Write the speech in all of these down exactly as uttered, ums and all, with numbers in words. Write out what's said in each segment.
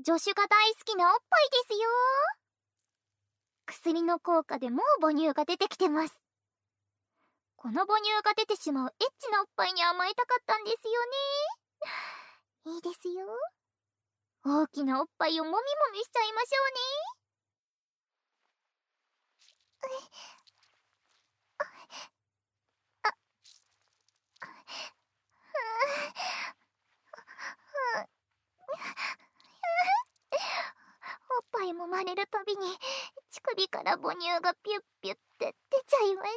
助手が大好きなおっぱいですよ。薬の効果でもう母乳が出てきてます。この母乳が出てしまうエッチなおっぱいに甘えたかったんですよね。いいですよ。大きなおっぱいをもみもみしちゃいましょうね。おっぱい揉まれるたびに乳首から母乳がピュッピュッって出ちゃいます。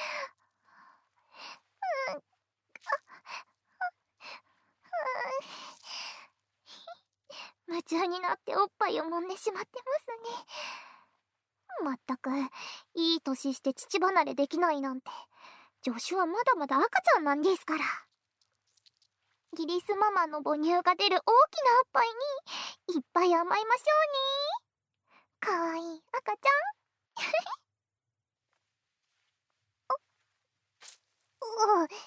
夢中になっておっぱいを揉んでしまってますね。まったくいい年して乳離れできないなんて、助手はまだまだ赤ちゃんなんですから。ギリスママの母乳が出る大きなおっぱいにいっぱい甘えましょうね。かわいい赤ちゃん。おう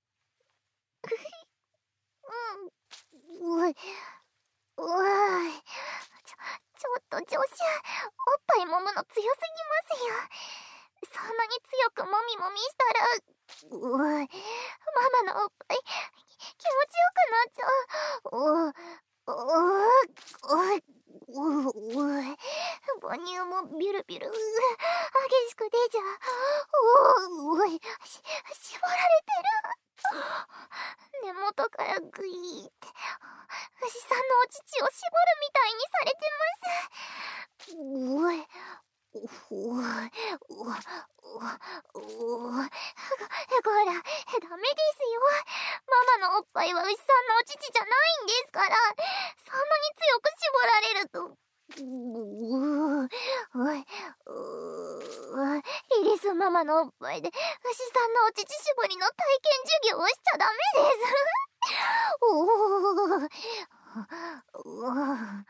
うんういおいちょちょっと助手、おっぱい揉むの強すぎますよ。そんなに強くもみもみしたら、ういママのおっぱい気持ちよくなっちゃう。おうおいおい母乳もビュルビュル激しく出ちゃう。おおいし絞られてる。根元からグイーって牛さんのお乳を絞るみたいにされてます。おいおいおいおいおいこらダメですよ。ママのおっぱいは牛さんのお乳じゃないんですから。そんなに強く絞られると、うーおいおいリリスママのおっぱいで牛さんのお乳絞りの体験授業をしちゃダメです。おーおーなん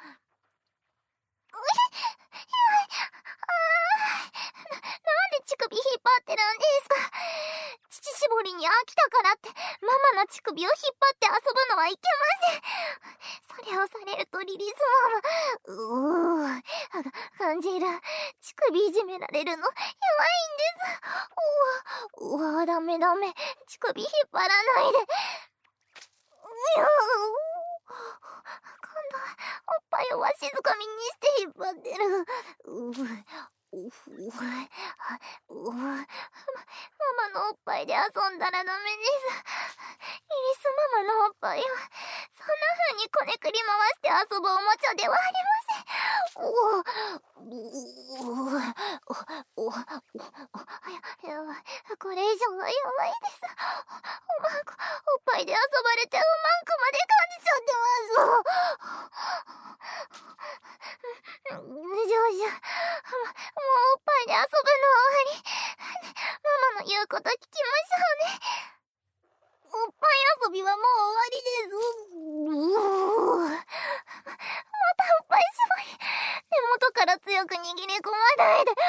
で乳首引っ張ってるんですか。乳絞りに飽きたからってママの乳首を引っ張って遊ぶのはいけません。それをされるとリリスママ、うー感じる。乳首いじめられるの弱いんです。おーおーダメダメ、乳首引っ張らないで。今度はおっぱいをわしづかみにして引っ張ってる。うーおふおおママのおっぱいで遊んだらダメです。イリスママのおっぱいはそんな風にこねくり回して遊ぶおもちゃではありません。おおおおおやばい、これ以上はやばいです。おまんこおっぱいで遊ばれておまんこまで感じちゃってます。上手、もうおっぱいで遊ぶの終わり。ママの言うこと聞きましょうね。おっぱい遊びはもう終わりです。うーまたおっぱい絞り。根元から強く握り込まないで。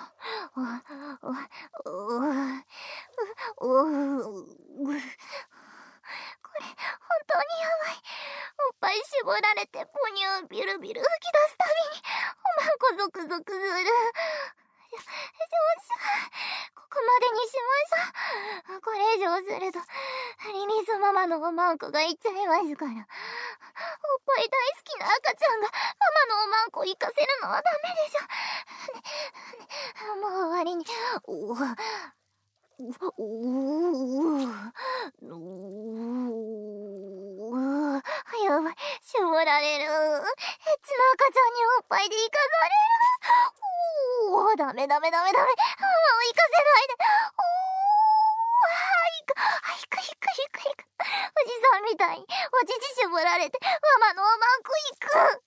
おおおおこれ本当にやばい。おっぱい絞られて母乳ビュルビュル吹き出すたびにおまんこゾクゾクする。よしここまでにしましょう。これ以上するとリリスママのおまんこがいっちゃいますから。おっぱい大好きな赤ちゃんがママのおまんこ行かせるのはダメでしょ。ねねもう終わりに。おおおおやばい、絞られる。エッチな赤ちゃんにおっぱいで行かされる。おおダメダメダメダメ、ママを行かせないで。おー行く行く行く行く。おじさんみたいにお乳絞られてママのおまんこ行く。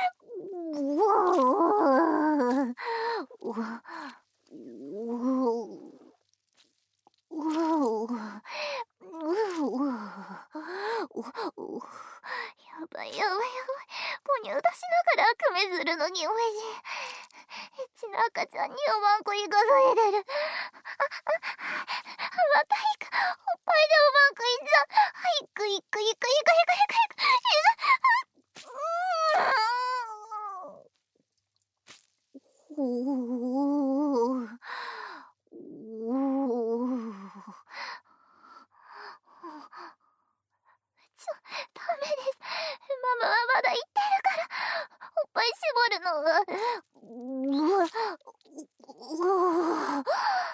うおおおううううやばいやばいやばい。母乳出しながら悪夢するのにおいしい。エッチな赤ちゃんにおまんこ行かされてる。ああまた行く。おっぱいでおまんこ行っちゃう。行く行く行く行く行く行く行く。うーんおー。おー。ちょ、ダメです。ママはまだ言ってるから。おっぱい絞るのが。うわ、うわ。